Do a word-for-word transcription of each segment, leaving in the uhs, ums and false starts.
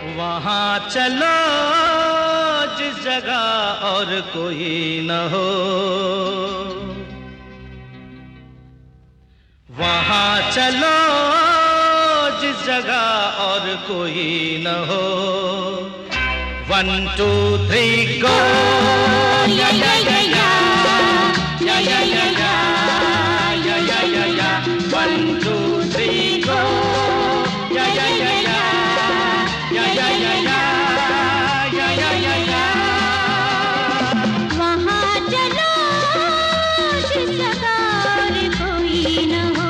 वहाँ चलो जिस जगह और कोई न हो, वहाँ चलो जिस जगह और कोई न हो। वन टू थ्री गो, या या या या या या या या या या या। वन टू थ्री गो, या या या या या या या या या या या या। वहाँ चलो जिस जगह और कोई न हो,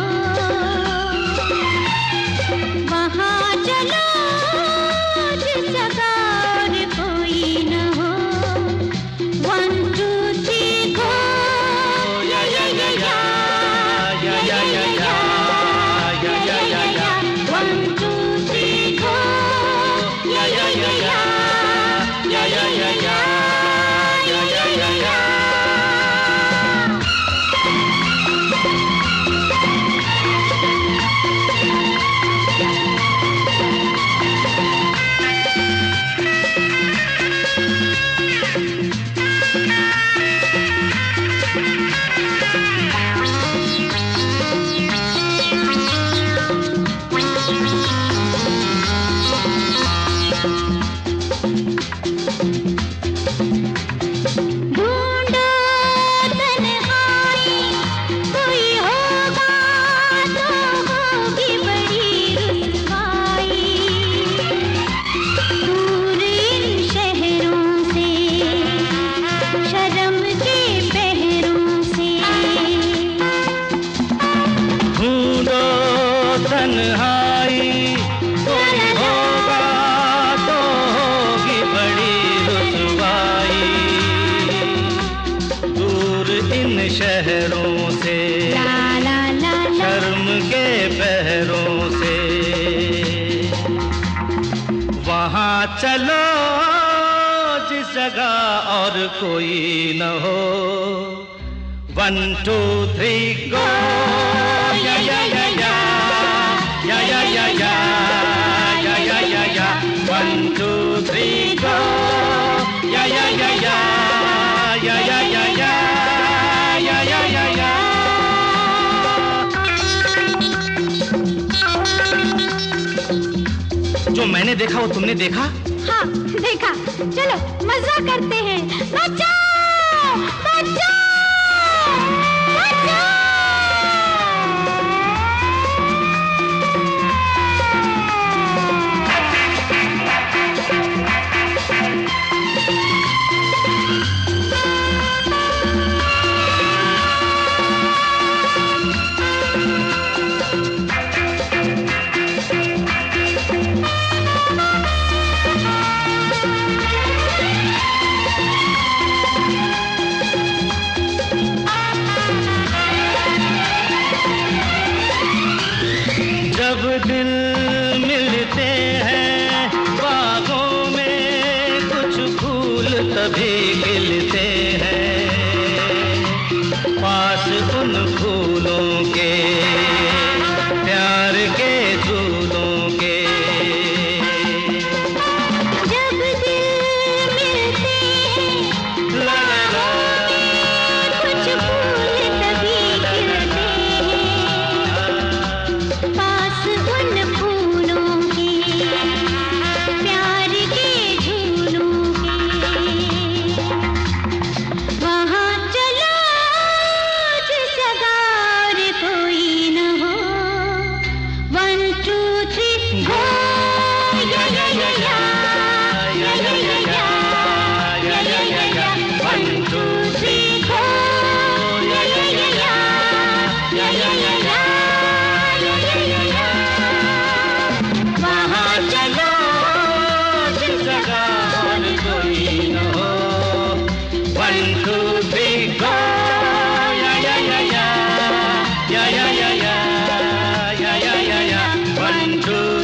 वहाँ चलो जिस जगह और कोई न हो। वन टू थ्री गो, या या या या या या या या या या या। वन टू थ्री गो, या या या या या या या या या या या या। तन्हाई कोई होगा तो होगी बड़ी रुसवाई, दूर इन शहरों से, शर्म के पहरों से। वहाँ चलो जिस जगह और कोई न हो। वन टू थ्री गो, या या या या या या या या या या या या। वन टू थ्री गो, या या या या या या या या या या या या। जो मैंने देखा वो तुमने देखा? हाँ देखा। चलो मजा करते हैं। बचाओ बचाओ बचाओ। जब दिल मिलते हैं बागों में, कुछ फूल तभी खिलते हैं पास उन फूलों के, प्यार के झूलों के। जब दिल मिलते हैं ला ला ला, कुछ फूल तभी खिलते हैं पास उन फूलों के, प्यार के झूलों के। वहाँ चलो जिस जगह और कोई न हो। वन टू थ्री गो, या या या या या या या या या या या। वन टू थ्री गो, या या या या या या या या या या या या। वहाँ चलो जिस जगह और कोई न हो। वन टू थ्री गो, या या या या या या या या या या या या। One two